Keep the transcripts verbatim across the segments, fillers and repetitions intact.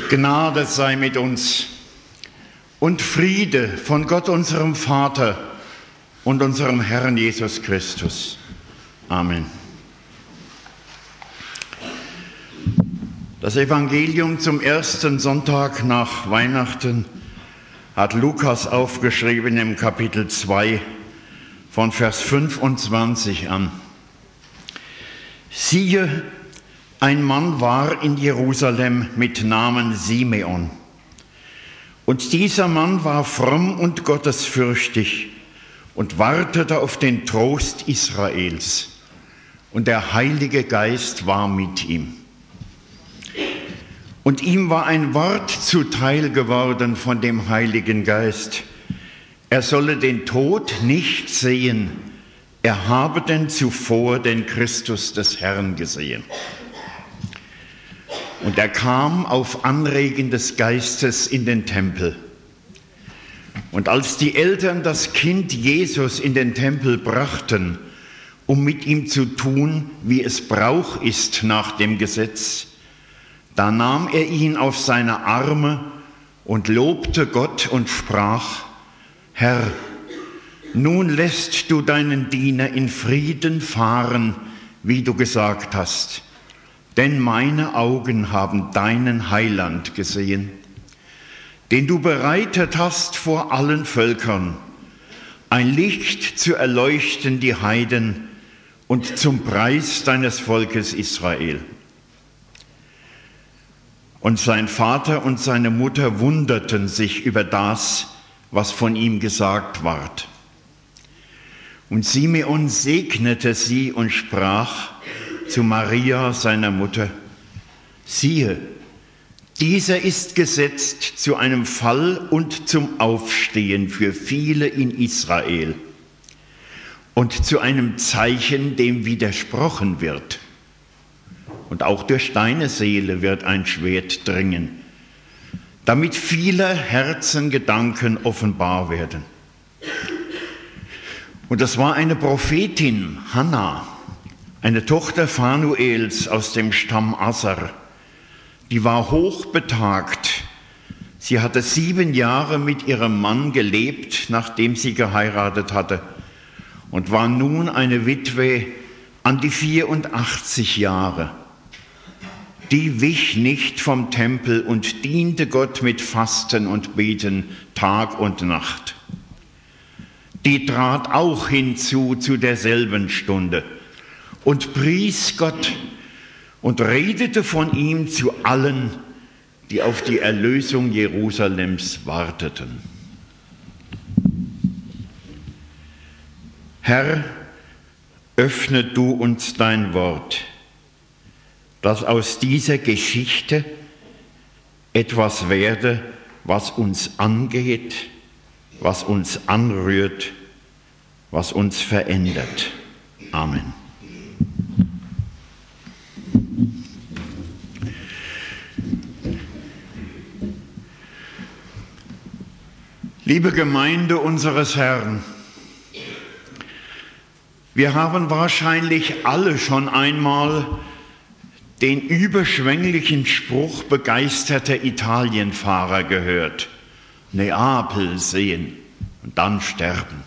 Gnade sei mit uns und Friede von Gott, unserem Vater und unserem Herrn Jesus Christus. Amen. Das Evangelium zum ersten Sonntag nach Weihnachten hat Lukas aufgeschrieben im Kapitel zwei von Vers fünfundzwanzig an. Siehe, ein Mann war in Jerusalem mit Namen Simeon. Und dieser Mann war fromm und gottesfürchtig und wartete auf den Trost Israels. Und der Heilige Geist war mit ihm. Und ihm war ein Wort zuteil geworden von dem Heiligen Geist. Er solle den Tod nicht sehen, er habe denn zuvor den Christus des Herrn gesehen. Und er kam auf Anregen des Geistes in den Tempel. Und als die Eltern das Kind Jesus in den Tempel brachten, um mit ihm zu tun, wie es Brauch ist nach dem Gesetz, da nahm er ihn auf seine Arme und lobte Gott und sprach: Herr, nun lässt du deinen Diener in Frieden fahren, wie du gesagt hast. Denn meine Augen haben deinen Heiland gesehen, den du bereitet hast vor allen Völkern, ein Licht zu erleuchten die Heiden und zum Preis deines Volkes Israel. Und sein Vater und seine Mutter wunderten sich über das, was von ihm gesagt ward. Und Simeon segnete sie und sprach zu Maria, seiner Mutter: Siehe, dieser ist gesetzt zu einem Fall und zum Aufstehen für viele in Israel und zu einem Zeichen, dem widersprochen wird. Und auch durch deine Seele wird ein Schwert dringen, damit viele Herzengedanken offenbar werden. Und das war eine Prophetin, Hannah, eine Tochter Phanuels aus dem Stamm Aser. Die war hochbetagt. Sie hatte sieben Jahre mit ihrem Mann gelebt, nachdem sie geheiratet hatte, und war nun eine Witwe an die vierundachtzig Jahre. Die wich nicht vom Tempel und diente Gott mit Fasten und Beten Tag und Nacht. Die trat auch hinzu zu derselben Stunde und pries Gott und redete von ihm zu allen, die auf die Erlösung Jerusalems warteten. Herr, öffne du uns dein Wort, dass aus dieser Geschichte etwas werde, was uns angeht, was uns anrührt, was uns verändert. Amen. Liebe Gemeinde unseres Herrn, wir haben wahrscheinlich alle schon einmal den überschwänglichen Spruch begeisterter Italienfahrer gehört: Neapel sehen und dann sterben.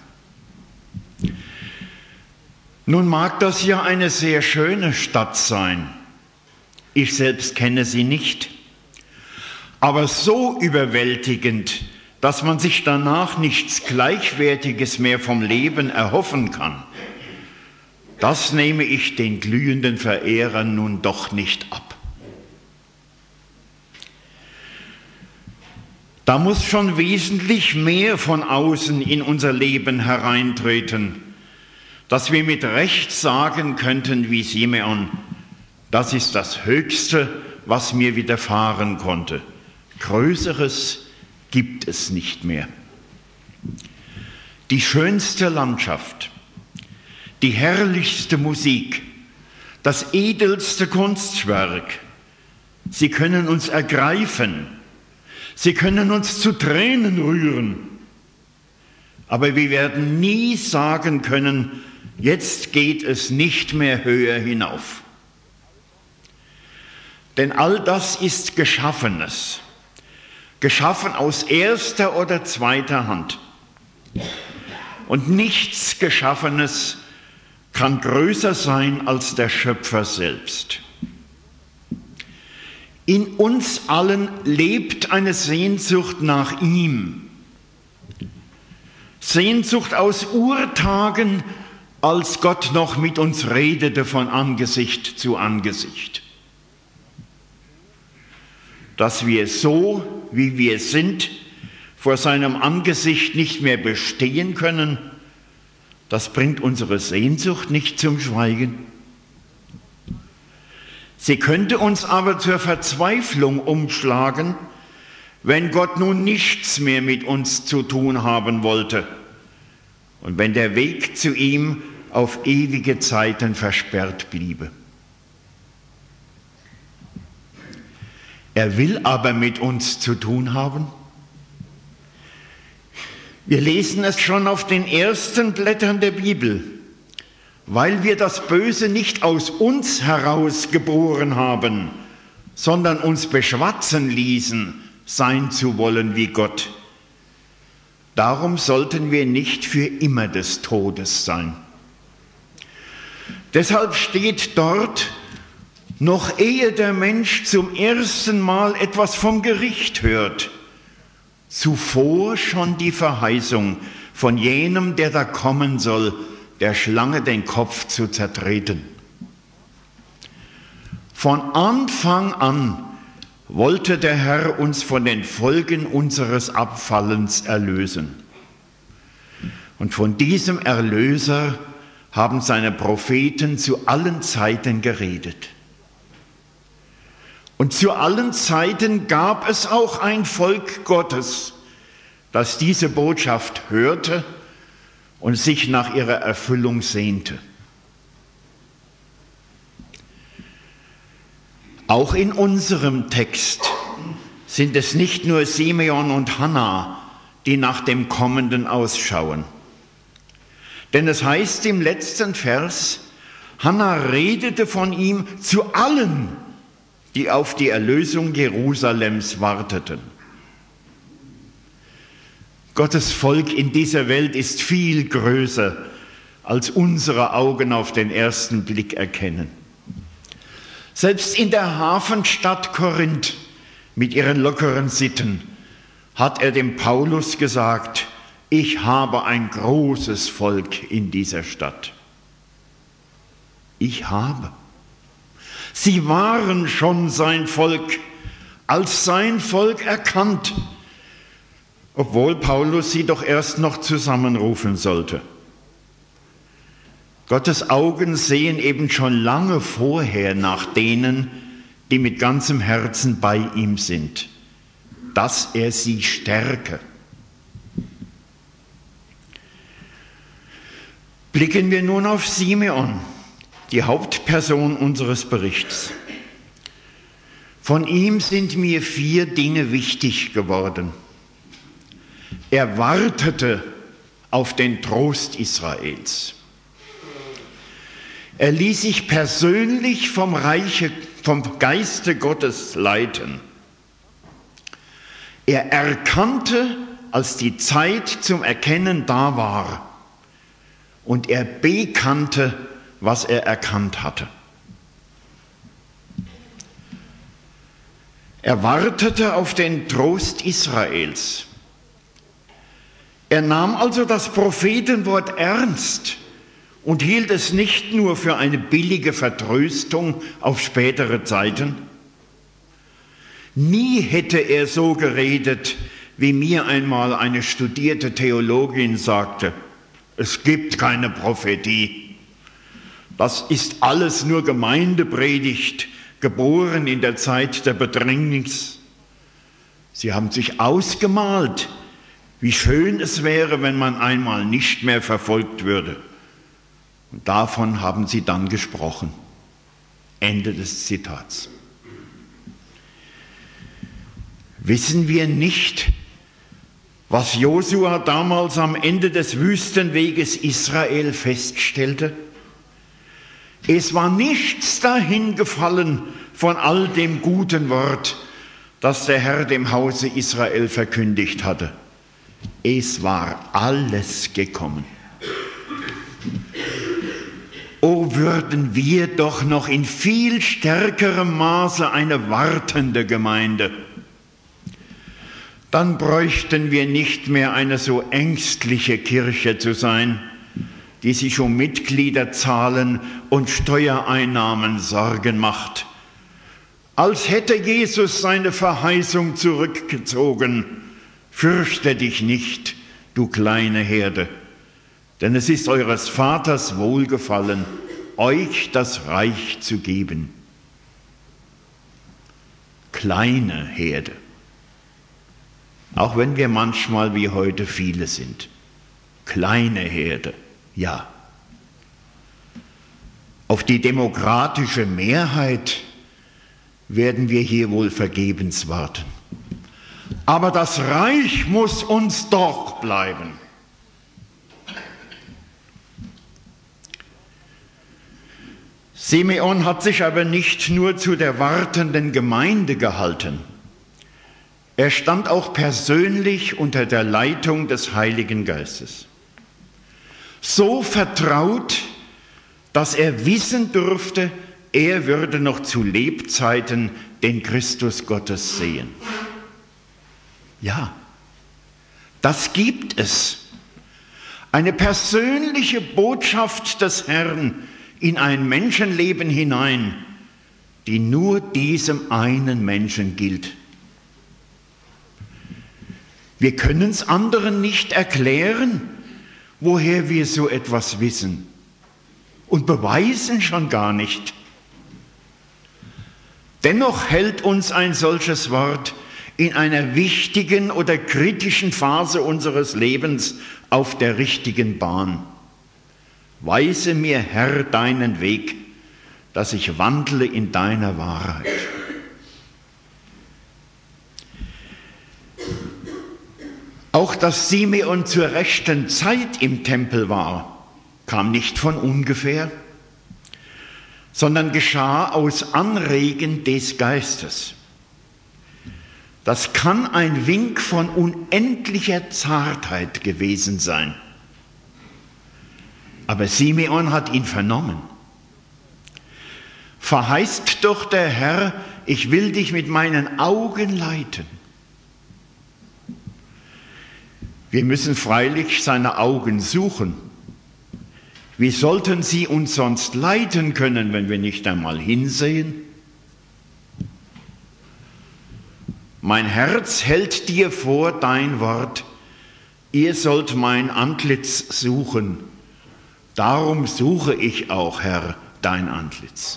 Nun mag das ja eine sehr schöne Stadt sein. Ich selbst kenne sie nicht. Aber so überwältigend, dass man sich danach nichts Gleichwertiges mehr vom Leben erhoffen kann, das nehme ich den glühenden Verehrern nun doch nicht ab. Da muss schon wesentlich mehr von außen in unser Leben hereintreten, dass wir mit Recht sagen könnten wie Simeon: Das ist das Höchste, was mir widerfahren konnte. Größeres gibt es nicht mehr. Die schönste Landschaft, die herrlichste Musik, das edelste Kunstwerk, sie können uns ergreifen, sie können uns zu Tränen rühren, aber wir werden nie sagen können: Jetzt geht es nicht mehr höher hinauf. Denn all das ist Geschaffenes. geschaffen aus erster oder zweiter Hand. Und nichts Geschaffenes kann größer sein als der Schöpfer selbst. In uns allen lebt eine Sehnsucht nach ihm. Sehnsucht aus Urtagen, als Gott noch mit uns redete von Angesicht zu Angesicht. Dass wir so, wie wir sind, vor seinem Angesicht nicht mehr bestehen können, das bringt unsere Sehnsucht nicht zum Schweigen. Sie könnte uns aber zur Verzweiflung umschlagen, wenn Gott nun nichts mehr mit uns zu tun haben wollte und wenn der Weg zu ihm auf ewige Zeiten versperrt bliebe. Er will aber mit uns zu tun haben. Wir lesen es schon auf den ersten Blättern der Bibel. Weil wir das Böse nicht aus uns heraus geboren haben, sondern uns beschwatzen ließen, sein zu wollen wie Gott. Darum sollten wir nicht für immer des Todes sein. Deshalb steht dort, noch ehe der Mensch zum ersten Mal etwas vom Gericht hört, zuvor schon die Verheißung von jenem, der da kommen soll, der Schlange den Kopf zu zertreten. Von Anfang an wollte der Herr uns von den Folgen unseres Abfallens erlösen. Und von diesem Erlöser haben seine Propheten zu allen Zeiten geredet. Und zu allen Zeiten gab es auch ein Volk Gottes, das diese Botschaft hörte und sich nach ihrer Erfüllung sehnte. Auch in unserem Text sind es nicht nur Simeon und Hannah, die nach dem Kommenden ausschauen. Denn es heißt im letzten Vers, Hannah redete von ihm zu allen, die auf die Erlösung Jerusalems warteten. Gottes Volk in dieser Welt ist viel größer, als unsere Augen auf den ersten Blick erkennen. Selbst in der Hafenstadt Korinth mit ihren lockeren Sitten hat er dem Paulus gesagt, ich habe ein großes Volk in dieser Stadt. Ich habe. Sie waren schon sein Volk, als sein Volk erkannt, obwohl Paulus sie doch erst noch zusammenrufen sollte. Gottes Augen sehen eben schon lange vorher nach denen, die mit ganzem Herzen bei ihm sind, dass er sie stärke. Blicken wir nun auf Simeon, die Hauptperson unseres Berichts. Von ihm sind mir vier Dinge wichtig geworden. Er wartete auf den Trost Israels. Er ließ sich persönlich vom Reiche, vom Geiste Gottes leiten. Er erkannte, als die Zeit zum Erkennen da war, und er bekannte, was er erkannt hatte. Er wartete auf den Trost Israels. Er nahm also das Prophetenwort ernst und hielt es nicht nur für eine billige Vertröstung auf spätere Zeiten. Nie hätte er so geredet, wie mir einmal eine studierte Theologin sagte, es gibt keine Prophetie. Das ist alles nur Gemeindepredigt, geboren in der Zeit der Bedrängnis. Sie haben sich ausgemalt, wie schön es wäre, wenn man einmal nicht mehr verfolgt würde. Und davon haben sie dann gesprochen. Ende des Zitats. Wissen wir nicht, was Josua damals am Ende des Wüstenweges Israel feststellte? Es war nichts dahin gefallen von all dem guten Wort, das der Herr dem Hause Israel verkündigt hatte. Es war alles gekommen. O, würden wir doch noch in viel stärkerem Maße eine wartende Gemeinde. Dann bräuchten wir nicht mehr eine so ängstliche Kirche zu sein, die sich um Mitgliederzahlen und Steuereinnahmen Sorgen macht. Als hätte Jesus seine Verheißung zurückgezogen. Fürchte dich nicht, du kleine Herde, denn es ist eures Vaters Wohlgefallen, euch das Reich zu geben. Kleine Herde. Auch wenn wir manchmal wie heute viele sind. Kleine Herde, ja. Auf die demokratische Mehrheit werden wir hier wohl vergebens warten. Aber das Reich muss uns doch bleiben. Simeon hat sich aber nicht nur zu der wartenden Gemeinde gehalten. Er stand auch persönlich unter der Leitung des Heiligen Geistes. So vertraut, dass er wissen durfte, er würde noch zu Lebzeiten den Christus Gottes sehen. Ja, das gibt es. Eine persönliche Botschaft des Herrn in ein Menschenleben hinein, die nur diesem einen Menschen gilt. Wir können es anderen nicht erklären, woher wir so etwas wissen und beweisen schon gar nicht. Dennoch hält uns ein solches Wort in einer wichtigen oder kritischen Phase unseres Lebens auf der richtigen Bahn. Weise mir, Herr, deinen Weg, dass ich wandle in deiner Wahrheit. Auch dass Simeon zur rechten Zeit im Tempel war, kam nicht von ungefähr, sondern geschah aus Anregen des Geistes. Das kann ein Wink von unendlicher Zartheit gewesen sein. Aber Simeon hat ihn vernommen. Verheißt doch der Herr, ich will dich mit meinen Augen leiten. Wir müssen freilich seine Augen suchen. Wie sollten sie uns sonst leiten können, wenn wir nicht einmal hinsehen? Mein Herz hält dir vor dein Wort, ihr sollt mein Antlitz suchen. Darum suche ich auch, Herr, dein Antlitz.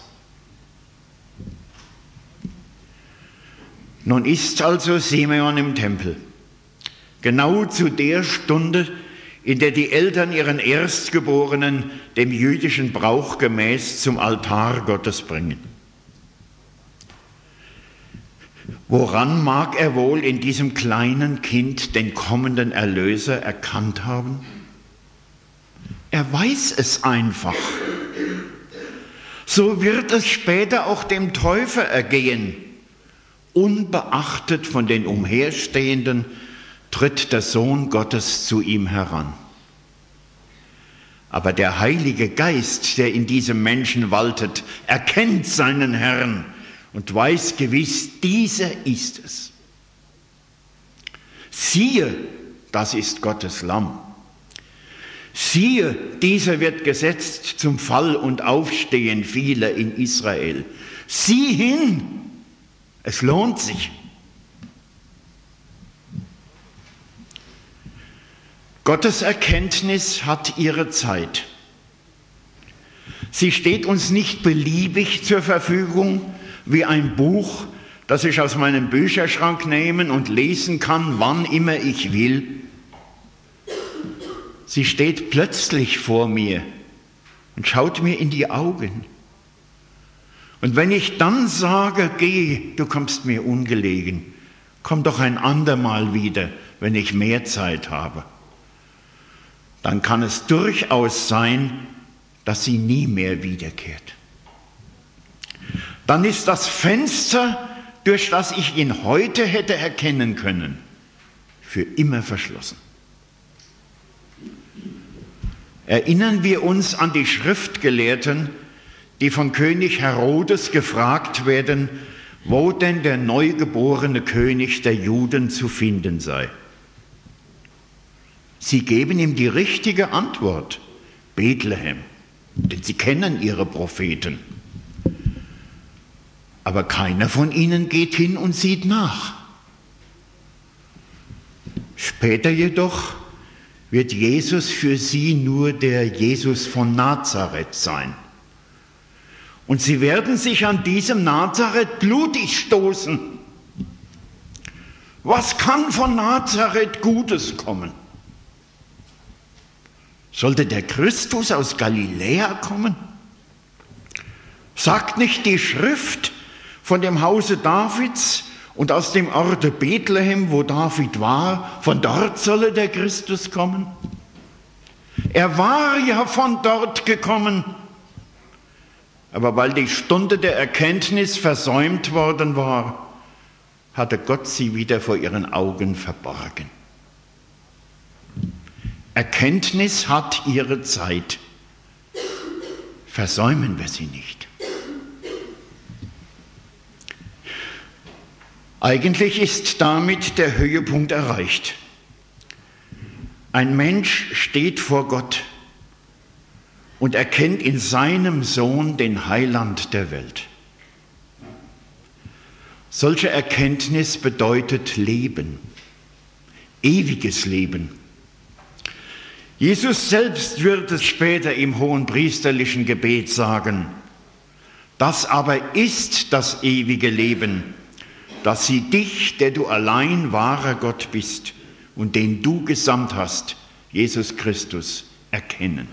Nun ist also Simeon im Tempel, genau zu der Stunde, in der die Eltern ihren Erstgeborenen dem jüdischen Brauch gemäß zum Altar Gottes bringen. Woran mag er wohl in diesem kleinen Kind den kommenden Erlöser erkannt haben? Er weiß es einfach. So wird es später auch dem Täufer ergehen. Unbeachtet von den Umherstehenden tritt der Sohn Gottes zu ihm heran. Aber der Heilige Geist, der in diesem Menschen waltet, erkennt seinen Herrn und weiß gewiss, dieser ist es. Siehe, das ist Gottes Lamm. Siehe, dieser wird gesetzt zum Fall und Aufstehen vieler in Israel. Sieh hin, es lohnt sich. Gottes Erkenntnis hat ihre Zeit. Sie steht uns nicht beliebig zur Verfügung, wie ein Buch, das ich aus meinem Bücherschrank nehmen und lesen kann, wann immer ich will. Sie steht plötzlich vor mir und schaut mir in die Augen. Und wenn ich dann sage, geh, du kommst mir ungelegen, komm doch ein andermal wieder, wenn ich mehr Zeit habe, dann kann es durchaus sein, dass sie nie mehr wiederkehrt. Dann ist das Fenster, durch das ich ihn heute hätte erkennen können, für immer verschlossen. Erinnern wir uns an die Schriftgelehrten, die von König Herodes gefragt werden, wo denn der neugeborene König der Juden zu finden sei. Sie geben ihm die richtige Antwort: Bethlehem, denn sie kennen ihre Propheten. Aber keiner von ihnen geht hin und sieht nach. Später jedoch wird Jesus für sie nur der Jesus von Nazareth sein. Und sie werden sich an diesem Nazareth blutig stoßen. Was kann von Nazareth Gutes kommen? Sollte der Christus aus Galiläa kommen? Sagt nicht die Schrift von dem Hause Davids und aus dem Orte Bethlehem, wo David war, von dort solle der Christus kommen? Er war ja von dort gekommen, aber weil die Stunde der Erkenntnis versäumt worden war, hatte Gott sie wieder vor ihren Augen verborgen. Erkenntnis hat ihre Zeit. Versäumen wir sie nicht. Eigentlich ist damit der Höhepunkt erreicht. Ein Mensch steht vor Gott und erkennt in seinem Sohn den Heiland der Welt. Solche Erkenntnis bedeutet Leben, ewiges Leben. Jesus selbst wird es später im hohenpriesterlichen Gebet sagen: Das aber ist das ewige Leben, dass sie dich, der du allein wahrer Gott bist und den du gesandt hast, Jesus Christus, erkennen.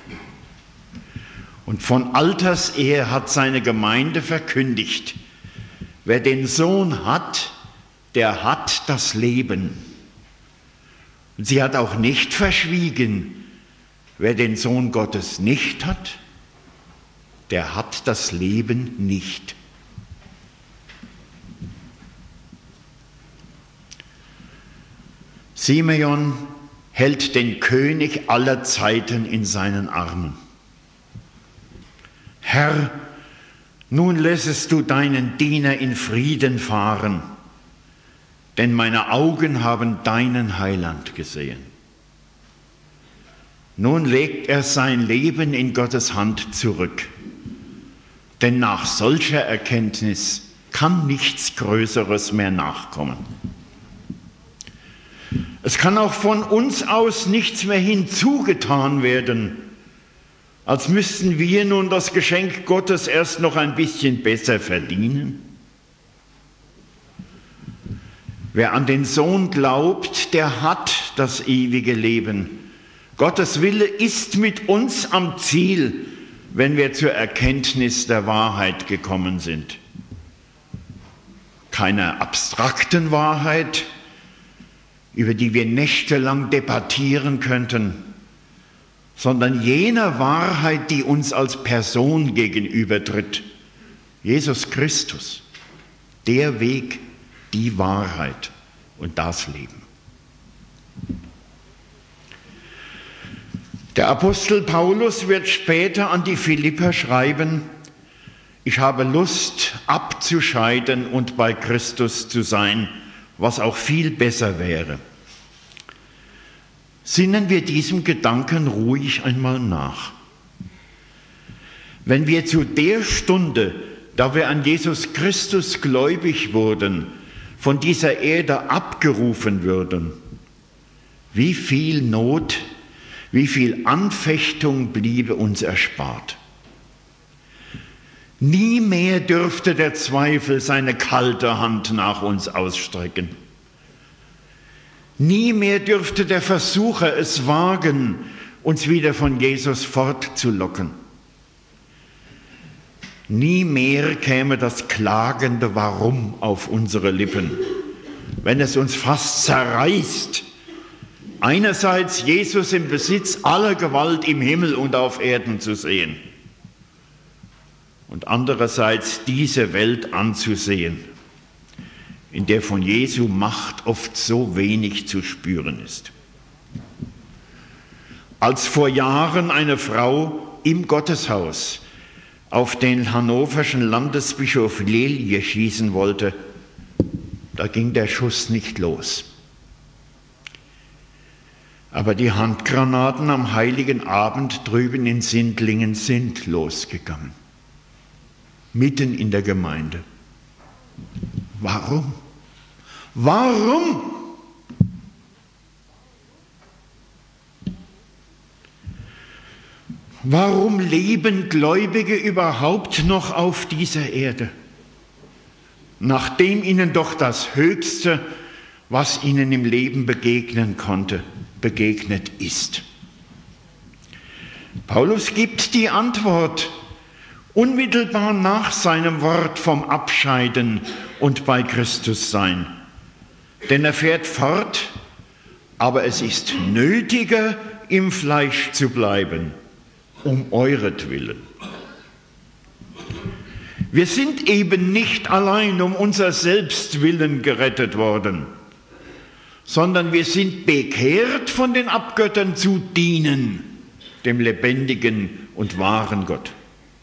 Und von Alters her hat seine Gemeinde verkündigt: Wer den Sohn hat, der hat das Leben. Und sie hat auch nicht verschwiegen: Wer den Sohn Gottes nicht hat, der hat das Leben nicht. Simeon hält den König aller Zeiten in seinen Armen. Herr, nun lässest du deinen Diener in Frieden fahren, denn meine Augen haben deinen Heiland gesehen. Nun legt er sein Leben in Gottes Hand zurück, denn nach solcher Erkenntnis kann nichts Größeres mehr nachkommen. Es kann auch von uns aus nichts mehr hinzugetan werden, als müssten wir nun das Geschenk Gottes erst noch ein bisschen besser verdienen. Wer an den Sohn glaubt, der hat das ewige Leben. Gottes Wille ist mit uns am Ziel, wenn wir zur Erkenntnis der Wahrheit gekommen sind. Keiner abstrakten Wahrheit, über die wir nächtelang debattieren könnten, sondern jener Wahrheit, die uns als Person gegenübertritt. Jesus Christus, der Weg, die Wahrheit und das Leben. Der Apostel Paulus wird später an die Philipper schreiben: Ich habe Lust, abzuscheiden und bei Christus zu sein, was auch viel besser wäre. Sinnen wir diesem Gedanken ruhig einmal nach. Wenn wir zu der Stunde, da wir an Jesus Christus gläubig wurden, von dieser Erde abgerufen würden, wie viel Not, wie viel Anfechtung bliebe uns erspart. Nie mehr dürfte der Zweifel seine kalte Hand nach uns ausstrecken. Nie mehr dürfte der Versucher es wagen, uns wieder von Jesus fortzulocken. Nie mehr käme das klagende Warum auf unsere Lippen, wenn es uns fast zerreißt, einerseits Jesus im Besitz aller Gewalt im Himmel und auf Erden zu sehen und andererseits diese Welt anzusehen, in der von Jesu Macht oft so wenig zu spüren ist. Als vor Jahren eine Frau im Gotteshaus auf den hannoverschen Landesbischof Lelje schießen wollte, da ging der Schuss nicht los. Aber die Handgranaten am heiligen Abend drüben in Sindlingen sind losgegangen. Mitten in der Gemeinde. Warum? Warum? Warum leben Gläubige überhaupt noch auf dieser Erde? Nachdem ihnen doch das Höchste, was ihnen im Leben begegnen konnte, begegnet ist. Paulus gibt die Antwort unmittelbar nach seinem Wort vom Abscheiden und bei Christus sein. Denn er fährt fort, aber es ist nötiger, im Fleisch zu bleiben, um euretwillen. Wir sind eben nicht allein um unser Selbstwillen gerettet worden, sondern wir sind bekehrt von den Abgöttern zu dienen, dem lebendigen und wahren Gott.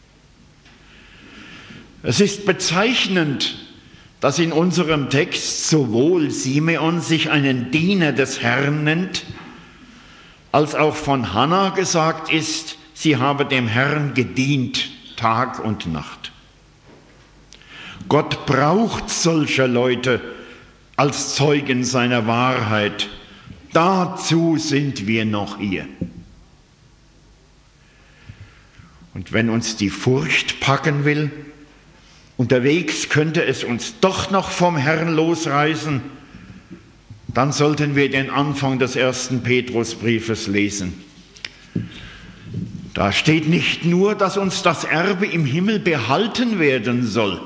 Es ist bezeichnend, dass in unserem Text sowohl Simeon sich einen Diener des Herrn nennt, als auch von Hannah gesagt ist, sie habe dem Herrn gedient, Tag und Nacht. Gott braucht solche Leute als Zeugen seiner Wahrheit. Dazu sind wir noch hier. Und wenn uns die Furcht packen will, unterwegs könnte es uns doch noch vom Herrn losreißen, dann sollten wir den Anfang des ersten Petrusbriefes lesen. Da steht nicht nur, dass uns das Erbe im Himmel behalten werden soll,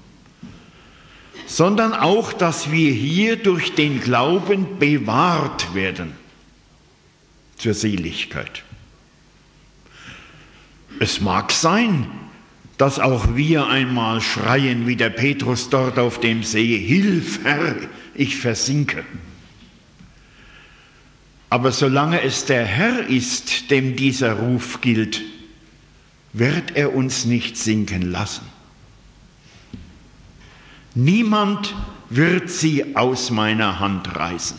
sondern auch, dass wir hier durch den Glauben bewahrt werden zur Seligkeit. Es mag sein, dass auch wir einmal schreien, wie der Petrus dort auf dem See, Hilf, Herr, ich versinke. Aber solange es der Herr ist, dem dieser Ruf gilt, wird er uns nicht sinken lassen. Niemand wird sie aus meiner Hand reißen.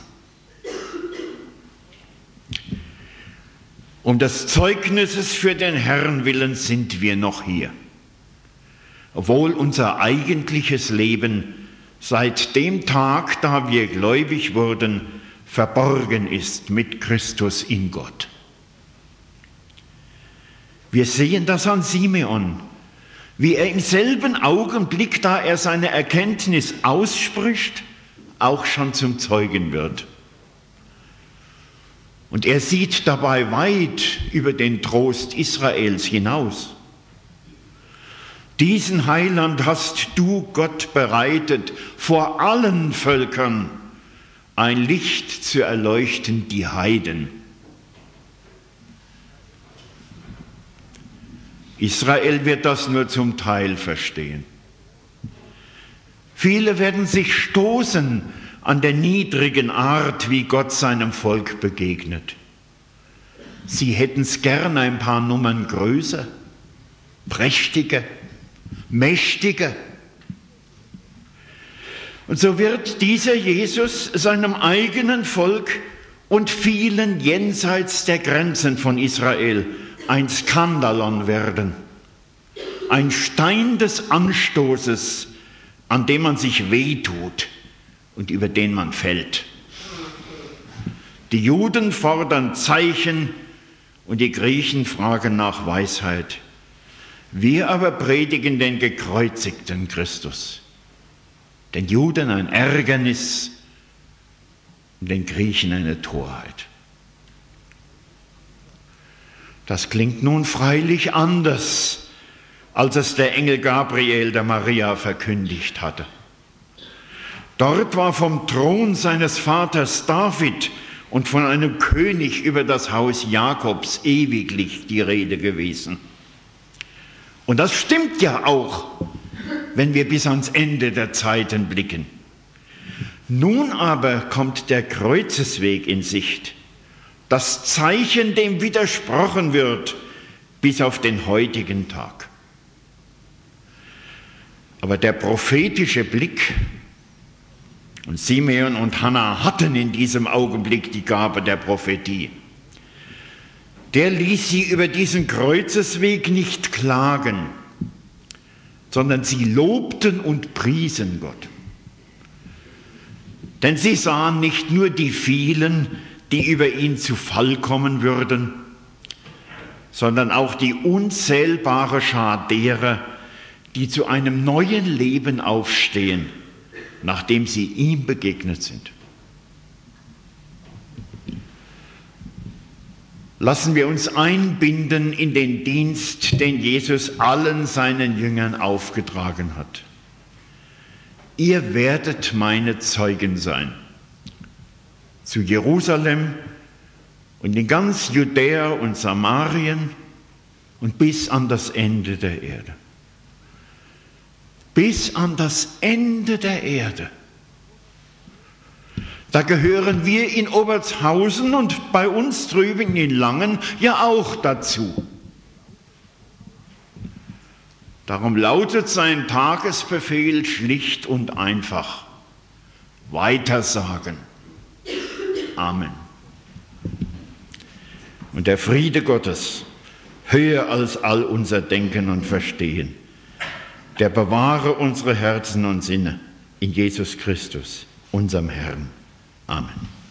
Um des Zeugnisses für den Herrn willen sind wir noch hier, obwohl unser eigentliches Leben seit dem Tag, da wir gläubig wurden, verborgen ist mit Christus in Gott. Wir sehen das an Simeon, wie er im selben Augenblick, da er seine Erkenntnis ausspricht, auch schon zum Zeugen wird. Und er sieht dabei weit über den Trost Israels hinaus. Diesen Heiland hast du, Gott, bereitet vor allen Völkern, ein Licht zu erleuchten die Heiden. Israel wird das nur zum Teil verstehen. Viele werden sich stoßen an der niedrigen Art, wie Gott seinem Volk begegnet. Sie hätten es gern ein paar Nummern größer, prächtiger, mächtiger. Und so wird dieser Jesus seinem eigenen Volk und vielen jenseits der Grenzen von Israel ein Skandalon werden, ein Stein des Anstoßes, an dem man sich wehtut und über den man fällt. Die Juden fordern Zeichen und die Griechen fragen nach Weisheit. Wir aber predigen den gekreuzigten Christus, den Juden ein Ärgernis und den Griechen eine Torheit. Das klingt nun freilich anders, als es der Engel Gabriel der Maria verkündigt hatte. Dort war vom Thron seines Vaters David und von einem König über das Haus Jakobs ewiglich die Rede gewesen. Und das stimmt ja auch, wenn wir bis ans Ende der Zeiten blicken. Nun aber kommt der Kreuzesweg in Sicht, das Zeichen, dem widersprochen wird, bis auf den heutigen Tag. Aber der prophetische Blick, und Simeon und Hannah hatten in diesem Augenblick die Gabe der Prophetie, der ließ sie über diesen Kreuzesweg nicht klagen, sondern sie lobten und priesen Gott. Denn sie sahen nicht nur die vielen, die über ihn zu Fall kommen würden, sondern auch die unzählbare Schar derer, die zu einem neuen Leben aufstehen, nachdem sie ihm begegnet sind. Lassen wir uns einbinden in den Dienst, den Jesus allen seinen Jüngern aufgetragen hat. Ihr werdet meine Zeugen sein. Zu Jerusalem und in ganz Judäa und Samarien und bis an das Ende der Erde. Bis an das Ende der Erde. Da gehören wir in Obertshausen und bei uns drüben in Langen ja auch dazu. Darum lautet sein Tagesbefehl schlicht und einfach: Weitersagen. Amen. Und der Friede Gottes, höher als all unser Denken und Verstehen, der bewahre unsere Herzen und Sinne in Jesus Christus, unserem Herrn. Amen.